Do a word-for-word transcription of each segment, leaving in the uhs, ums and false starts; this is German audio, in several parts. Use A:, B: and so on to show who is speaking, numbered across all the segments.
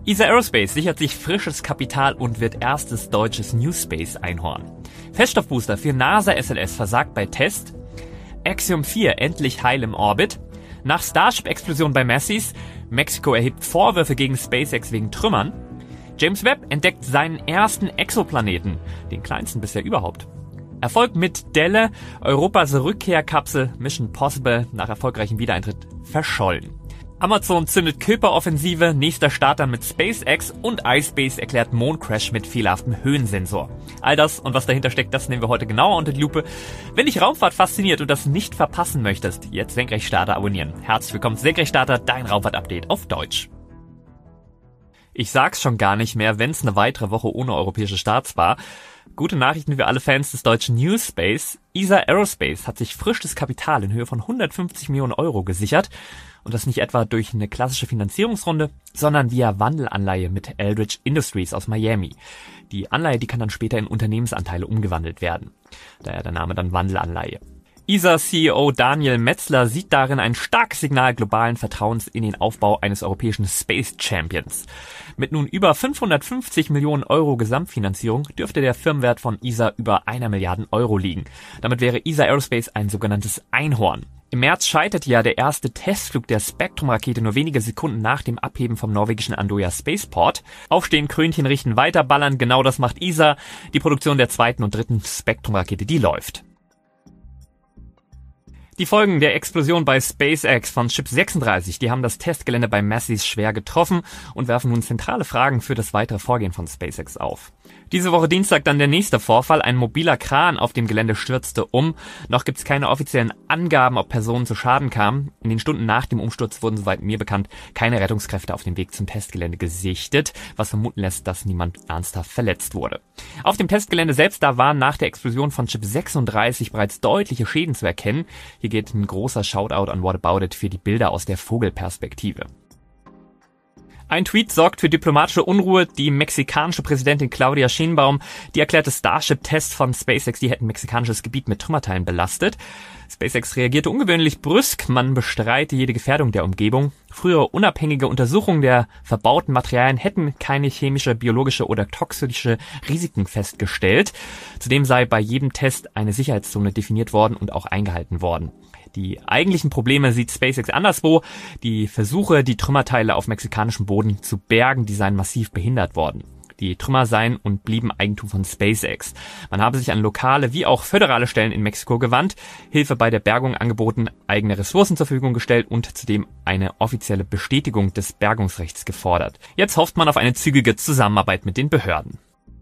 A: E S A Aerospace sichert sich frisches Kapital und wird erstes deutsches New Space Einhorn. Feststoffbooster für NASA S L S versagt bei Test. Axiom vier endlich heil im Orbit. Nach Starship-Explosion bei Macy's. Mexiko erhebt Vorwürfe gegen SpaceX wegen Trümmern. James Webb entdeckt seinen ersten Exoplaneten, den kleinsten bisher überhaupt. Erfolg mit Delle, Europas Rückkehrkapsel Mission Possible nach erfolgreichem Wiedereintritt verschollen. Amazon zündet Kuiper-Offensive, nächster Starter mit SpaceX und iSpace erklärt Mondcrash mit fehlerhaftem Höhensensor. All das und was dahinter steckt, das nehmen wir heute genauer unter die Lupe. Wenn dich Raumfahrt fasziniert und das nicht verpassen möchtest, jetzt Senkrechtstarter abonnieren. Herzlich willkommen zu Senkrechtstarter, dein Raumfahrt-Update auf Deutsch. Ich sag's schon gar nicht mehr, wenn's eine weitere Woche ohne europäische Starts war. Gute Nachrichten für alle Fans des deutschen New Space. E S A Aerospace hat sich frisches Kapital in Höhe von hundertfünfzig Millionen Euro gesichert. Und das nicht etwa durch eine klassische Finanzierungsrunde, sondern via Wandelanleihe mit Eldridge Industries aus Miami. Die Anleihe, die kann dann später in Unternehmensanteile umgewandelt werden. Daher der Name dann Wandelanleihe. E S A-C E O Daniel Metzler sieht darin ein starkes Signal globalen Vertrauens in den Aufbau eines europäischen Space Champions. Mit nun über fünfhundertfünfzig Millionen Euro Gesamtfinanzierung dürfte der Firmenwert von E S A über einer Milliarde Euro liegen. Damit wäre E S A Aerospace ein sogenanntes Einhorn. Im März scheiterte ja der erste Testflug der Spektrum-Rakete nur wenige Sekunden nach dem Abheben vom norwegischen Andoya Spaceport. Aufstehen, Krönchen richten, weiterballern, genau das macht E S A. Die Produktion der zweiten und dritten Spektrum-Rakete, die läuft. Die Folgen der Explosion bei SpaceX von Ship sechsunddreißig, die haben das Testgelände bei Macy's schwer getroffen und werfen nun zentrale Fragen für das weitere Vorgehen von SpaceX auf. Diese Woche Dienstag dann der nächste Vorfall. Ein mobiler Kran auf dem Gelände stürzte um. Noch gibt's keine offiziellen Angaben, ob Personen zu Schaden kamen. In den Stunden nach dem Umsturz wurden, soweit mir bekannt, keine Rettungskräfte auf dem Weg zum Testgelände gesichtet, was vermuten lässt, dass niemand ernsthaft verletzt wurde. Auf dem Testgelände selbst, da waren nach der Explosion von Ship sechsunddreißig bereits deutliche Schäden zu erkennen. Hier geht ein großer Shoutout an What About It für die Bilder aus der Vogelperspektive. Ein Tweet sorgt für diplomatische Unruhe. Die mexikanische Präsidentin Claudia Sheinbaum, die erklärte Starship-Tests von SpaceX, die hätten mexikanisches Gebiet mit Trümmerteilen belastet. SpaceX reagierte ungewöhnlich brüsk. Man bestreite jede Gefährdung der Umgebung. Frühere unabhängige Untersuchungen der verbauten Materialien hätten keine chemische, biologische oder toxische Risiken festgestellt. Zudem sei bei jedem Test eine Sicherheitszone definiert worden und auch eingehalten worden. Die eigentlichen Probleme sieht SpaceX anderswo. Die Versuche, die Trümmerteile auf mexikanischem Boden zu bergen, die seien massiv behindert worden. Die Trümmer seien und blieben Eigentum von SpaceX. Man habe sich an lokale wie auch föderale Stellen in Mexiko gewandt, Hilfe bei der Bergung angeboten, eigene Ressourcen zur Verfügung gestellt und zudem eine offizielle Bestätigung des Bergungsrechts gefordert. Jetzt hofft man auf eine zügige Zusammenarbeit mit den Behörden.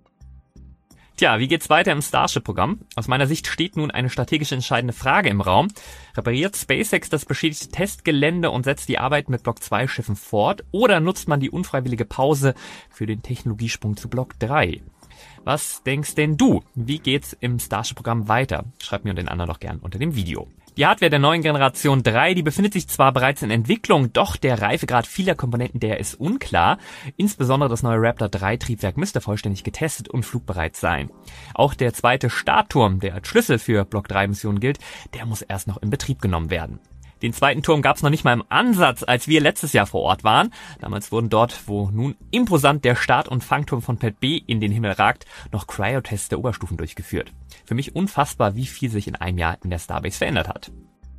A: Tja, wie geht's weiter im Starship-Programm? Aus meiner Sicht steht nun eine strategisch entscheidende Frage im Raum. Repariert SpaceX das beschädigte Testgelände und setzt die Arbeit mit Block zwei Schiffen fort? Oder nutzt man die unfreiwillige Pause für den Technologiesprung zu Block drei? Was denkst denn du? Wie geht's im Starship-Programm weiter? Schreib mir und den anderen doch gern unter dem Video. Die Hardware der neuen Generation drei, die befindet sich zwar bereits in Entwicklung, doch der Reifegrad vieler Komponenten, der ist unklar. Insbesondere das neue Raptor drei Triebwerk müsste vollständig getestet und flugbereit sein. Auch der zweite Startturm, der als Schlüssel für Block drei Missionen gilt, der muss erst noch in Betrieb genommen werden. Den zweiten Turm gab es noch nicht mal im Ansatz, als wir letztes Jahr vor Ort waren. Damals wurden dort, wo nun imposant der Start- und Fangturm von Pad B in den Himmel ragt, noch Cryo-Tests der Oberstufen durchgeführt. Für mich unfassbar, wie viel sich in einem Jahr in der Starbase verändert hat.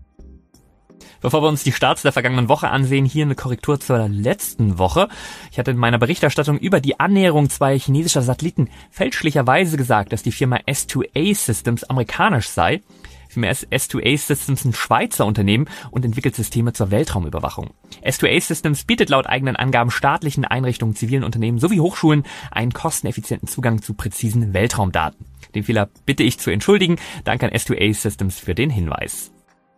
A: Bevor wir uns die Starts der vergangenen Woche ansehen, hier eine Korrektur zur letzten Woche. Ich hatte in meiner Berichterstattung über die Annäherung zweier chinesischer Satelliten fälschlicherweise gesagt, dass die Firma S zwei A Systems amerikanisch sei. Vielmehr ist S zwei A Systems ein Schweizer Unternehmen und entwickelt Systeme zur Weltraumüberwachung. S zwei A Systems bietet laut eigenen Angaben staatlichen Einrichtungen, zivilen Unternehmen sowie Hochschulen einen kosteneffizienten Zugang zu präzisen Weltraumdaten. Den Fehler bitte ich zu entschuldigen. Danke an S zwei A Systems für den Hinweis.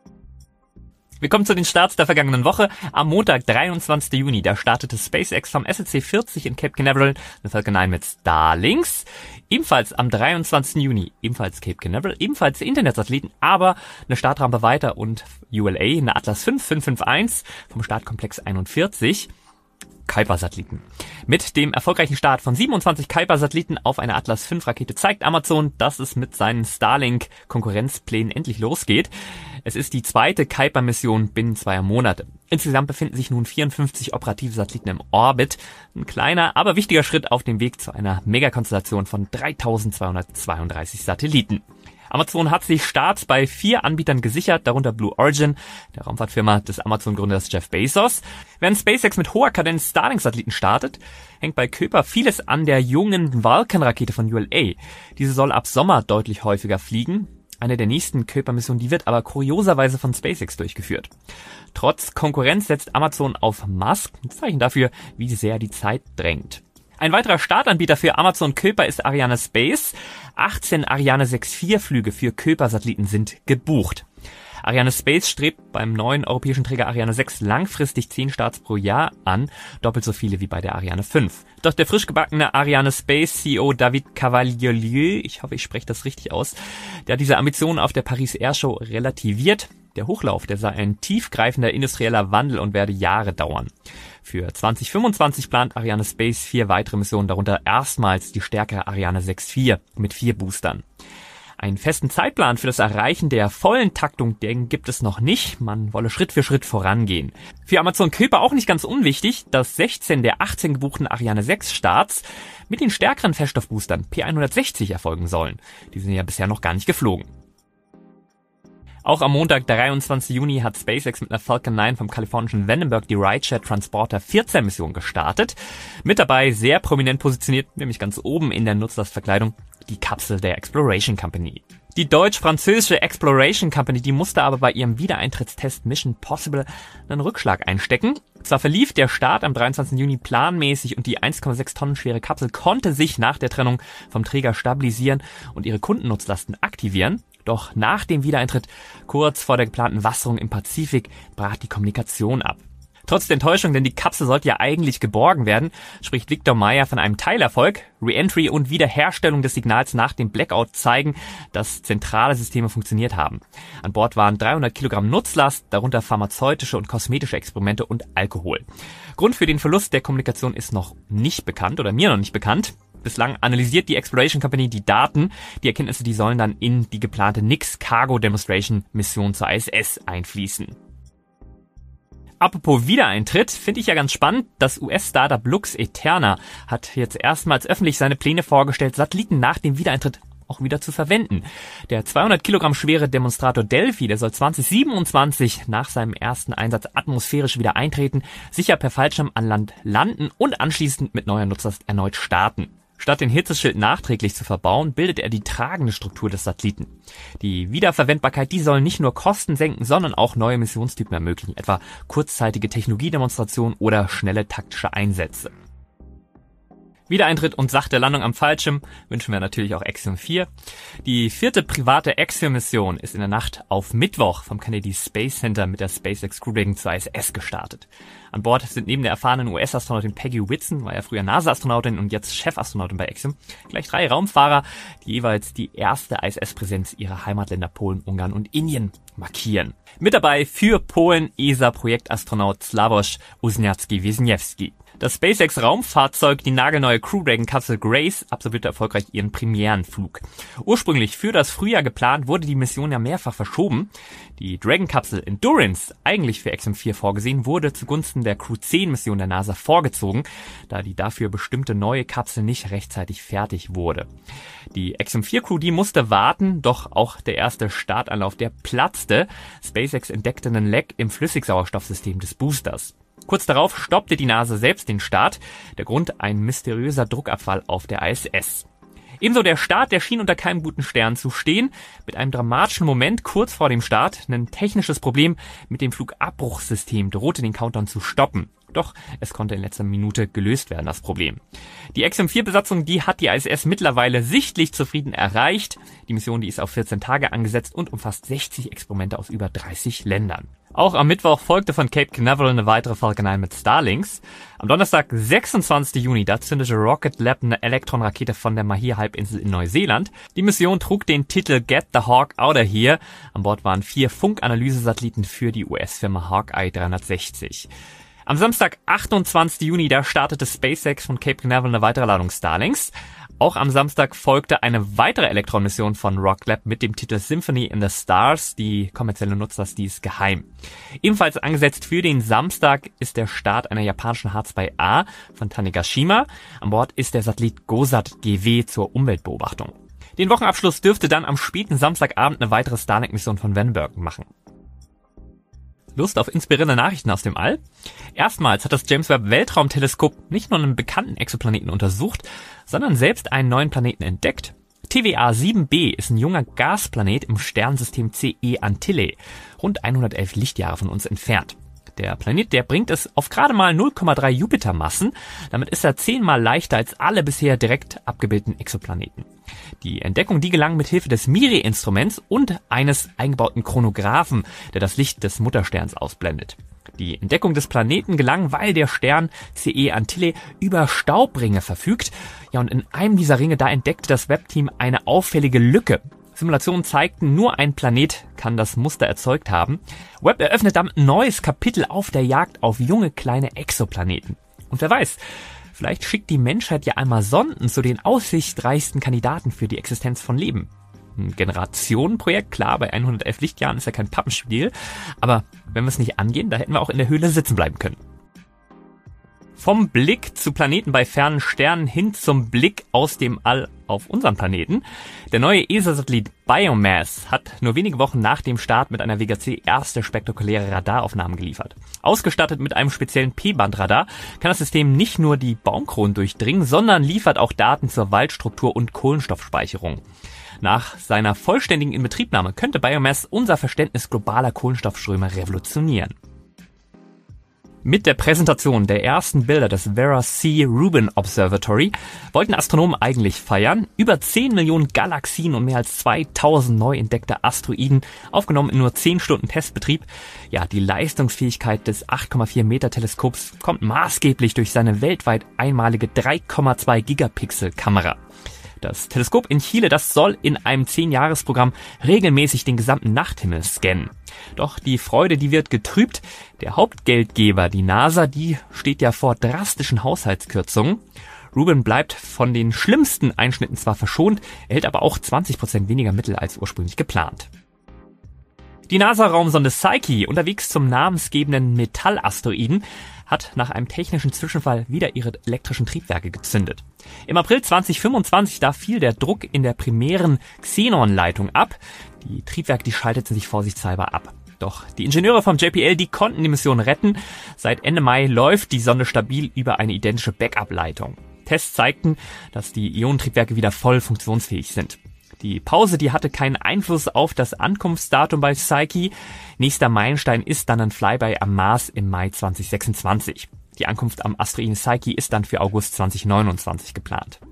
A: Wir kommen zu den Starts der vergangenen Woche. Am Montag, dreiundzwanzigsten Juni, da startete SpaceX vom S L C vierzig in Cape Canaveral eine Falcon neun mit Starlinks. Ebenfalls am dreiundzwanzigsten Juni, ebenfalls Cape Canaveral, ebenfalls Internetsatelliten, aber eine Startrampe weiter und U L A, eine Atlas fünf fünf fünf eins vom Startkomplex einundvierzig. Kuiper-Satelliten. Mit dem erfolgreichen Start von siebenundzwanzig Kuiper-Satelliten auf eine Atlas fünf Rakete zeigt Amazon, dass es mit seinen Starlink-Konkurrenzplänen endlich losgeht. Es ist die zweite Kuiper-Mission binnen zweier Monate. Insgesamt befinden sich nun vierundfünfzig operative Satelliten im Orbit. Ein kleiner, aber wichtiger Schritt auf dem Weg zu einer Megakonstellation von dreitausendzweihundertzweiunddreißig Satelliten. Amazon hat sich Starts bei vier Anbietern gesichert, darunter Blue Origin, der Raumfahrtfirma des Amazon-Gründers Jeff Bezos. Während SpaceX mit hoher Kadenz Starlink-Satelliten startet, hängt bei Kuiper vieles an der jungen Vulcan-Rakete von U L A. Diese soll ab Sommer deutlich häufiger fliegen. Eine der nächsten Kuiper-Missionen, die wird aber kurioserweise von SpaceX durchgeführt. Trotz Konkurrenz setzt Amazon auf Musk, ein Zeichen dafür, wie sehr die Zeit drängt. Ein weiterer Startanbieter für Amazon Kuiper ist Ariane Space. achtzehn Ariane sechs vier Flüge für Kuiper-Satelliten sind gebucht. Ariane Space strebt beim neuen europäischen Träger Ariane sechs langfristig zehn Starts pro Jahr an, doppelt so viele wie bei der Ariane fünf. Doch der frisch gebackene Ariane Space C E O David Cavalier, ich hoffe, ich spreche das richtig aus, der hat diese Ambitionen auf der Paris Air Show relativiert. Der Hochlauf, der sei ein tiefgreifender industrieller Wandel und werde Jahre dauern. Für zwanzig fünfundzwanzig plant Ariane Space vier weitere Missionen, darunter erstmals die stärkere Ariane sechs vier mit vier Boostern. Einen festen Zeitplan für das Erreichen der vollen Taktung, den gibt es noch nicht. Man wolle Schritt für Schritt vorangehen. Für Amazon Kuiper auch nicht ganz unwichtig, dass sechzehn der achtzehn gebuchten Ariane sechs Starts mit den stärkeren Feststoffboostern P hundertsechzig erfolgen sollen. Die sind ja bisher noch gar nicht geflogen. Auch am Montag, dreiundzwanzigsten Juni, hat SpaceX mit einer Falcon neun vom kalifornischen Vandenberg die Rideshare Transporter vierzehn Mission gestartet. Mit dabei sehr prominent positioniert, nämlich ganz oben in der Nutzlastverkleidung, die Kapsel der Exploration Company. Die deutsch-französische Exploration Company, die musste aber bei ihrem Wiedereintrittstest Mission Possible einen Rückschlag einstecken. Zwar verlief der Start am dreiundzwanzigsten Juni planmäßig und die eins Komma sechs Tonnen schwere Kapsel konnte sich nach der Trennung vom Träger stabilisieren und ihre Kundennutzlasten aktivieren. Doch nach dem Wiedereintritt, kurz vor der geplanten Wasserung im Pazifik, brach die Kommunikation ab. Trotz der Enttäuschung, denn die Kapsel sollte ja eigentlich geborgen werden, spricht Victor Meyer von einem Teilerfolg. Reentry und Wiederherstellung des Signals nach dem Blackout zeigen, dass zentrale Systeme funktioniert haben. An Bord waren dreihundert Kilogramm Nutzlast, darunter pharmazeutische und kosmetische Experimente und Alkohol. Grund für den Verlust der Kommunikation ist noch nicht bekannt oder mir noch nicht bekannt. Bislang analysiert die Exploration Company die Daten. Die Erkenntnisse, die sollen dann in die geplante N I X Cargo Demonstration Mission zur I S S einfließen. Apropos Wiedereintritt, finde ich ja ganz spannend. Das U S-Startup Lux Eterna hat jetzt erstmals öffentlich seine Pläne vorgestellt, Satelliten nach dem Wiedereintritt auch wieder zu verwenden. Der zweihundert Kilogramm schwere Demonstrator Delphi, der soll zwanzig siebenundzwanzig nach seinem ersten Einsatz atmosphärisch wieder eintreten, sicher per Fallschirm an Land landen und anschließend mit neuer Nutzlast erneut starten. Statt den Hitzeschild nachträglich zu verbauen, bildet er die tragende Struktur des Satelliten. Die Wiederverwendbarkeit, die soll nicht nur Kosten senken, sondern auch neue Missionstypen ermöglichen, etwa kurzzeitige Technologiedemonstrationen oder schnelle taktische Einsätze. Wiedereintritt und sachte Landung am Fallschirm wünschen wir natürlich auch Axiom vier. Die vierte private Axiom-Mission ist in der Nacht auf Mittwoch vom Kennedy Space Center mit der SpaceX Crew Dragon zur I S S gestartet. An Bord sind neben der erfahrenen U S-Astronautin Peggy Whitson, war ja früher NASA-Astronautin und jetzt Chefastronautin bei Axiom, gleich drei Raumfahrer, die jeweils die erste I S S-Präsenz ihrer Heimatländer Polen, Ungarn und Indien markieren. Mit dabei für Polen E S A-Projektastronaut Sławomir Uzniacki-Wisniewski. Das SpaceX-Raumfahrzeug, die nagelneue Crew Dragon-Kapsel Grace, absolvierte erfolgreich ihren Premierenflug. Ursprünglich für das Frühjahr geplant, wurde die Mission ja mehrfach verschoben. Die Dragon-Kapsel Endurance, eigentlich für Axiom vier vorgesehen, wurde zugunsten der Crew zehn-Mission der NASA vorgezogen, da die dafür bestimmte neue Kapsel nicht rechtzeitig fertig wurde. Die Axiom vier Crew, die musste warten, doch auch der erste Startanlauf, der platzte. SpaceX entdeckte einen Leck im Flüssigsauerstoffsystem des Boosters. Kurz darauf stoppte die NASA selbst den Start. Der Grund: ein mysteriöser Druckabfall auf der I S S. Ebenso der Start, der schien unter keinem guten Stern zu stehen. Mit einem dramatischen Moment kurz vor dem Start, ein technisches Problem mit dem Flugabbruchssystem drohte den Countdown zu stoppen. Doch es konnte in letzter Minute gelöst werden, das Problem. Die Axiom vier Besatzung, die hat die I S S mittlerweile sichtlich zufrieden erreicht. Die Mission, die ist auf vierzehn Tage angesetzt und umfasst sechzig Experimente aus über dreißig Ländern. Auch am Mittwoch folgte von Cape Canaveral eine weitere Falcon neun mit Starlinks. Am Donnerstag, sechsundzwanzigsten Juni, da zündete Rocket Lab eine Elektron-Rakete von der Mahia-Halbinsel in Neuseeland. Die Mission trug den Titel Get the Hawk Outta Here. An Bord waren vier Funkanalyse-Satelliten für die U S-Firma Hawkeye dreihundertsechzig. Am Samstag, achtundzwanzigsten Juni, da startete SpaceX von Cape Canaveral eine weitere Ladung Starlinks. Auch am Samstag folgte eine weitere Elektronmission von Rocket Lab mit dem Titel Symphony in the Stars. Die kommerzielle Nutzer ist dies geheim. Ebenfalls angesetzt für den Samstag ist der Start einer japanischen H zwei A von Tanegashima. An Bord ist der Satellit GOSAT G W zur Umweltbeobachtung. Den Wochenabschluss dürfte dann am späten Samstagabend eine weitere Starlink-Mission von Vandenberg machen. Lust auf inspirierende Nachrichten aus dem All? Erstmals hat das James Webb Weltraumteleskop nicht nur einen bekannten Exoplaneten untersucht, sondern selbst einen neuen Planeten entdeckt. T W A sieben b ist ein junger Gasplanet im Sternensystem C E Antillae, rund hundertelf Lichtjahre von uns entfernt. Der Planet, der bringt es auf gerade mal null Komma drei Jupitermassen. Damit ist er zehnmal leichter als alle bisher direkt abgebildeten Exoplaneten. Die Entdeckung, die gelang mit Hilfe des MIRI-Instruments und eines eingebauten Chronographen, der das Licht des Muttersterns ausblendet. Die Entdeckung des Planeten gelang, weil der Stern C E Antillae über Staubringe verfügt. Ja, und in einem dieser Ringe, da entdeckte das Webb-Team eine auffällige Lücke. Simulationen zeigten, nur ein Planet kann das Muster erzeugt haben. Webb eröffnet damit ein neues Kapitel auf der Jagd auf junge kleine Exoplaneten. Und wer weiß, vielleicht schickt die Menschheit ja einmal Sonden zu den aussichtsreichsten Kandidaten für die Existenz von Leben. Ein Generationenprojekt, klar, bei hundertelf Lichtjahren ist ja kein Pappenspiel, aber wenn wir es nicht angehen, da hätten wir auch in der Höhle sitzen bleiben können. Vom Blick zu Planeten bei fernen Sternen hin zum Blick aus dem All auf unseren Planeten. Der neue E S A-Satellit Biomass hat nur wenige Wochen nach dem Start mit einer Vega C erste spektakuläre Radaraufnahmen geliefert. Ausgestattet mit einem speziellen P-Band-Radar kann das System nicht nur die Baumkronen durchdringen, sondern liefert auch Daten zur Waldstruktur und Kohlenstoffspeicherung. Nach seiner vollständigen Inbetriebnahme könnte Biomass unser Verständnis globaler Kohlenstoffströme revolutionieren. Mit der Präsentation der ersten Bilder des Vera C. Rubin Observatory wollten Astronomen eigentlich feiern. Über zehn Millionen Galaxien und mehr als zweitausend neu entdeckte Asteroiden, aufgenommen in nur zehn Stunden Testbetrieb. Ja, die Leistungsfähigkeit des acht Komma vier Meter Teleskops kommt maßgeblich durch seine weltweit einmalige drei Komma zwei Gigapixel Kamera. Das Teleskop in Chile, das soll in einem zehn-Jahres-Programm regelmäßig den gesamten Nachthimmel scannen. Doch die Freude, die wird getrübt. Der Hauptgeldgeber, die NASA, die steht ja vor drastischen Haushaltskürzungen. Rubin bleibt von den schlimmsten Einschnitten zwar verschont, erhält aber auch zwanzig Prozent weniger Mittel als ursprünglich geplant. Die NASA-Raumsonde Psyche, unterwegs zum namensgebenden Metallasteroiden, hat nach einem technischen Zwischenfall wieder ihre elektrischen Triebwerke gezündet. Im April zweitausendfünfundzwanzig, da fiel der Druck in der primären Xenon-Leitung ab. Die Triebwerke, die schalteten sich vorsichtshalber ab. Doch die Ingenieure vom J P L, die konnten die Mission retten. Seit Ende Mai läuft die Sonde stabil über eine identische Backup-Leitung. Tests zeigten, dass die Ionentriebwerke wieder voll funktionsfähig sind. Die Pause, die hatte keinen Einfluss auf das Ankunftsdatum bei Psyche. Nächster Meilenstein ist dann ein Flyby am Mars im Mai zweitausendsechsundzwanzig. Die Ankunft am Asteroiden Psyche ist dann für August zweitausendneunundzwanzig geplant.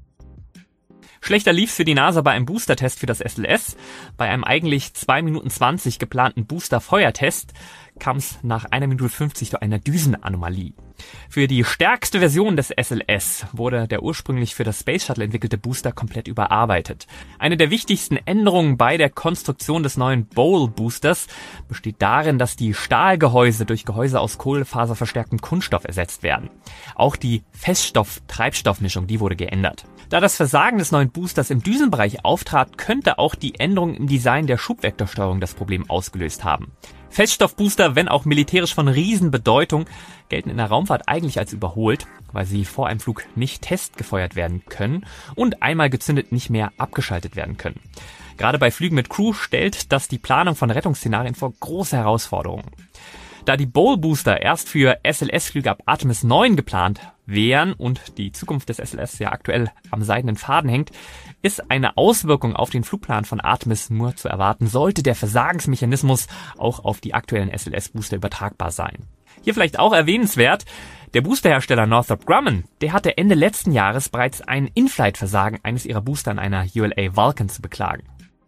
A: Schlechter lief's für die NASA bei einem Booster-Test für das S L S. Bei einem eigentlich zwei Minuten zwanzig geplanten Booster-Feuertest kam es nach einer Minute fünfzig zu einer Düsenanomalie. Für die stärkste Version des S L S wurde der ursprünglich für das Space Shuttle entwickelte Booster komplett überarbeitet. Eine der wichtigsten Änderungen bei der Konstruktion des neuen Bowl-Boosters besteht darin, dass die Stahlgehäuse durch Gehäuse aus kohlefaserverstärktem Kunststoff ersetzt werden. Auch die Feststoff-Treibstoffmischung, die wurde geändert. Da das Versagen des neuen Boosters im Düsenbereich auftrat, könnte auch die Änderung im Design der Schubvektorsteuerung das Problem ausgelöst haben. Feststoffbooster, wenn auch militärisch von Riesenbedeutung, gelten in der Raumfahrt eigentlich als überholt, weil sie vor einem Flug nicht testgefeuert werden können und einmal gezündet nicht mehr abgeschaltet werden können. Gerade bei Flügen mit Crew stellt das die Planung von Rettungsszenarien vor große Herausforderungen. Da die Bowl-Booster erst für S L S-Flüge ab Artemis neun geplant wären und die Zukunft des S L S ja aktuell am seidenen Faden hängt, ist eine Auswirkung auf den Flugplan von Artemis nur zu erwarten, sollte der Versagensmechanismus auch auf die aktuellen S L S-Booster übertragbar sein. Hier vielleicht auch erwähnenswert, der Boosterhersteller Northrop Grumman, der hatte Ende letzten Jahres bereits ein In-Flight-Versagen eines ihrer Booster in einer U L A Vulcan zu beklagen.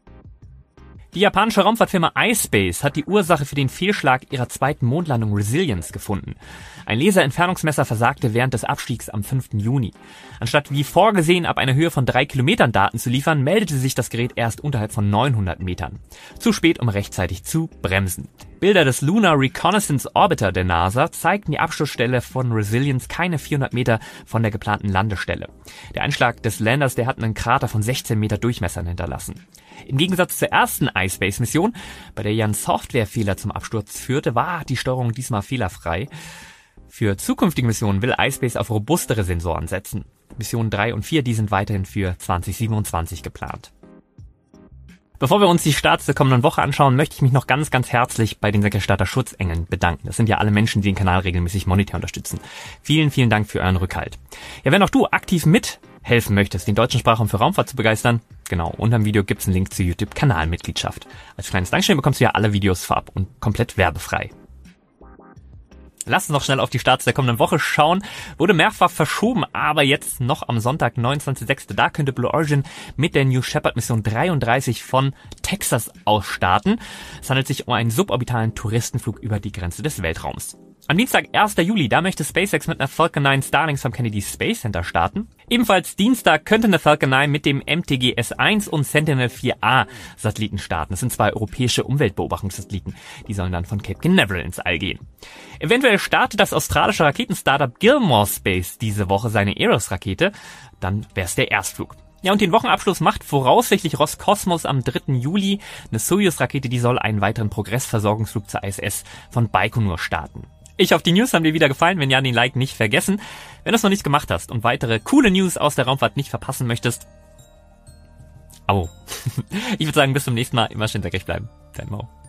A: Die japanische Raumfahrtfirma iSpace hat die Ursache für den Fehlschlag ihrer zweiten Mondlandung Resilience gefunden. Ein Laserentfernungsmesser versagte während des Abstiegs am fünften Juni. Anstatt wie vorgesehen ab einer Höhe von drei Kilometern Daten zu liefern, meldete sich das Gerät erst unterhalb von neunhundert Metern. Zu spät, um rechtzeitig zu bremsen. Bilder des Lunar Reconnaissance Orbiter der NASA zeigten die Absturzstelle von Resilience keine vierhundert Meter von der geplanten Landestelle. Der Einschlag des Landers, der hat einen Krater von sechzehn Meter Durchmesser hinterlassen. Im Gegensatz zur ersten iSpace-Mission, bei der ja ein Softwarefehler zum Absturz führte, war die Steuerung diesmal fehlerfrei. Für zukünftige Missionen will iSpace auf robustere Sensoren setzen. Missionen drei und vier, die sind weiterhin für zwanzig siebenundzwanzig geplant. Bevor wir uns die Starts der kommenden Woche anschauen, möchte ich mich noch ganz, ganz herzlich bei den Senkrechtstarter Schutzengeln bedanken. Das sind ja alle Menschen, die den Kanal regelmäßig monetär unterstützen. Vielen, vielen Dank für euren Rückhalt. Ja, wenn auch du aktiv mithelfen möchtest, den deutschen Sprachraum für Raumfahrt zu begeistern, genau, unter dem Video gibt's einen Link zur YouTube-Kanalmitgliedschaft. Als kleines Dankeschön bekommst du ja alle Videos vorab und komplett werbefrei. Lass uns noch schnell auf die Starts der kommenden Woche schauen. Wurde mehrfach verschoben, aber jetzt noch am Sonntag, neunundzwanzigsten sechsten Da könnte Blue Origin mit der New Shepard Mission dreiunddreißig von Texas aus starten. Es handelt sich um einen suborbitalen Touristenflug über die Grenze des Weltraums. Am Dienstag, ersten Juli, da möchte SpaceX mit einer Falcon neun Starlink vom Kennedy Space Center starten. Ebenfalls Dienstag könnte eine Falcon neun mit dem M T G S eins und Sentinel vier A Satelliten starten. Das sind zwei europäische Umweltbeobachtungssatelliten. Die sollen dann von Cape Canaveral ins All gehen. Eventuell startet das australische Raketenstartup Gilmore Space diese Woche seine Eros-Rakete. Dann wäre es der Erstflug. Ja, und den Wochenabschluss macht voraussichtlich Roskosmos am dritten Juli. Eine Soyuz-Rakete, die soll einen weiteren Progress-Versorgungsflug zur I S S von Baikonur starten. Ich hoffe, die News haben dir wieder gefallen. Wenn ja, den Like nicht vergessen. Wenn du es noch nicht gemacht hast und weitere coole News aus der Raumfahrt nicht verpassen möchtest, Abo. Ich würde sagen, bis zum nächsten Mal. Immer schön senkrecht bleiben. Dein Mo.